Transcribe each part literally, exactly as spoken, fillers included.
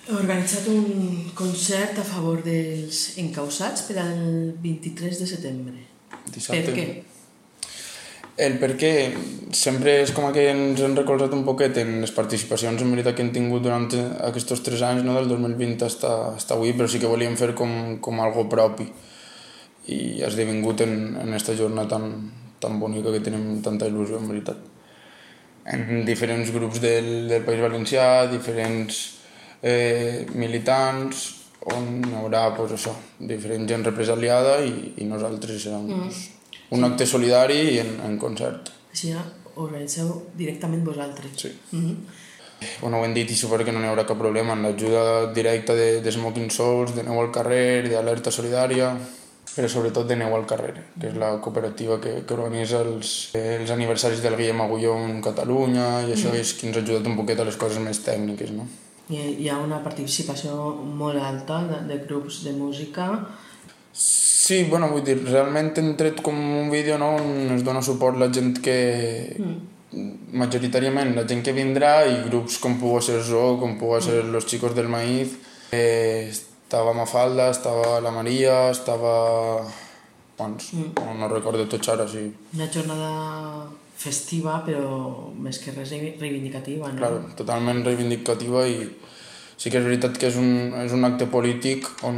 He organitzat un concert a favor dels encausats per al vint-i-tres de setembre. Dissabte. Per què? El per què sempre és com que ens hem recolzat un poquet en les participacions en veritat que hem tingut durant aquests tres anys, no? Del dos mil vint fins a avui, però sí que volíem fer com, com algo propi i ha esdevingut en, en aquesta jornada tan, tan bonica que tenim tanta il·lusió en veritat. En diferents grups del, del País Valencià, diferents eh, militants, on hi haurà pues, això, diferent gent represaliada i, i nosaltres serem mm. pues, un acte solidari i en, en concert. Així ja organitzeu directament vosaltres. Sí. Mm-hmm. Bueno, ho hem dit i suposo que no hi haurà cap problema en l'ajuda directa de, de Smoking Souls, de Neu al Carrer, d'Alerta Solidària, però sobretot de Neu al Carrer, que és la cooperativa que, que organitza els, els aniversaris del Guillem Agulló en Catalunya i això mm. és qui ens ha ajudat un poquet a les coses més tècniques, no? Hi, hi ha una participació molt alta de, de grups de música. Sí, bueno, vull dir, realment hem tret com un vídeo, no?, on es dona suport la gent que... Mm. majoritàriament la gent que vindrà i grups com pugui ser Zoo, com pugui ser mm. Los Chicos del Maíz. Eh, estava Mafalda, estava la Maria, estava... Doncs, mm. no, no recordo tots ara, sí. Una jornada festiva, però més que res reivindicativa, no? Claro, totalment reivindicativa i sí que és veritat que és un, és un acte polític on,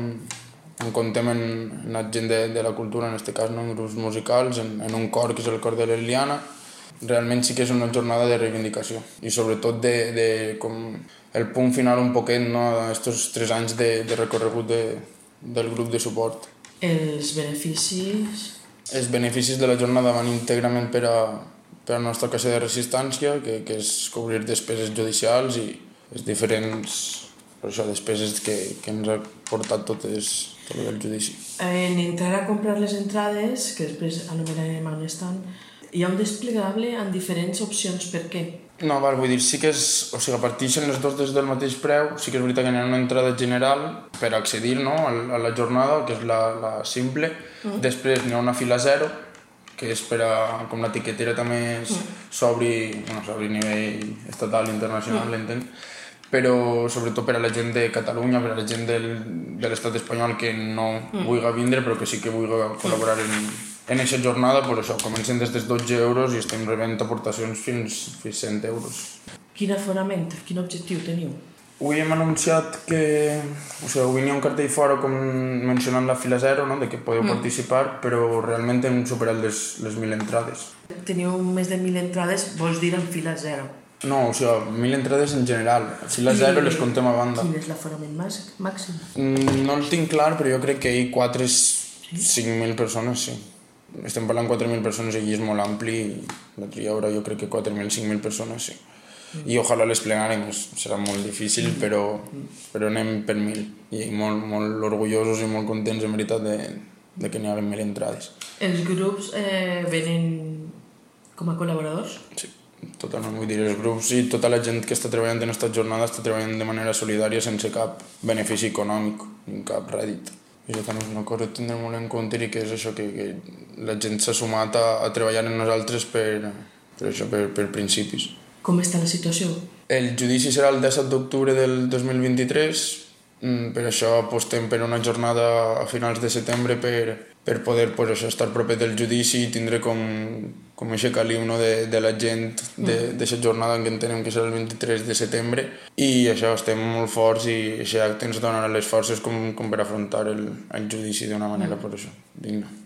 on contem en, en la gent de, de la cultura, en aquest cas, no? En grups musicals, en, en un cor que és el cor de l'Eliana. Realment sí que és una jornada de reivindicació i sobretot de, de com el punt final un poquet, no?, d'aquests tres anys de, de recorregut de, del grup de suport. Els beneficis... Els beneficis de la jornada van íntegrament per a, per a la nostra caixa de resistència, que, que és cobrir despeses judicials i les diferents per això, despeses que, que ens ha portat totes, tot el judici. En entrar a comprar les entrades, que després anomenarem on estan, hi ha un desplegable amb diferents opcions. Per què? No, val, vull dir, sí que és... O sigui, parteixen les dues des del mateix preu, sí que és veritat que hi ha una entrada general per accedir, no?, a la jornada, que és la, la simple. Mm. Després n'hi ha una fila zero, que és per a... com la tiquetera també s'obri, mm. bueno, s'obri a nivell estatal, internacional, mm. entenc? Però sobretot per a la gent de Catalunya, per a la gent del, de l'estat espanyol que no mm. vulgui vindre, però que sí que vulgui col·laborar en... En aquesta jornada, pues això, comencen des dels dotze euros i estem rebent aportacions fins a cent euros. Quin aforament, quin objectiu teniu? Avui hem anunciat que... O sigui, avui n'hi ha un cartell fora com mencionant la fila zero, no?, de que podeu mm. participar, però realment hem superat les, les mil entrades. Teniu més de mil entrades, vols dir en fila zero? No, o sigui, mil entrades en general. Fila zero les contem a banda. Quin és l'aforament màxim? No el tinc clar, però jo crec que hi ha quatre cinc mil persones, sí. Estem parlant quatre mil persones i allí és molt ampli i l'altre hi haurà jo crec que quatre mil, cinc mil persones, sí. Mm. I ojalà les plenarem, serà molt difícil, mm. però, però anem per mil. I molt, molt orgullosos i molt contents, en veritat, de, de que n'hi hagi mil entrades. Els grups eh, venen com a col·laboradors? Sí, totalment. Vull dir, els grups i tota la gent que està treballant en aquesta jornada està treballant de manera solidària sense cap benefici econòmic, ni cap rèdit. I això també és una cosa que tindrem molt en compte i que és això, que, que la gent s'ha sumat a, a treballar en nosaltres per, per, això, per, per principis. Com està la situació? El judici serà el disset d'octubre del dos mil vint-i-tres, per això apostem per una jornada a finals de setembre per, per poder pues, això, estar proper del judici i tindre com, com aquest caliu, no, de, de la gent d'aquesta jornada en què entenem que serà el vint-i-tres de setembre i això, estem molt forts i aquest acte ens donarà les forces com, com per afrontar el, el judici d'una manera, per això, digna.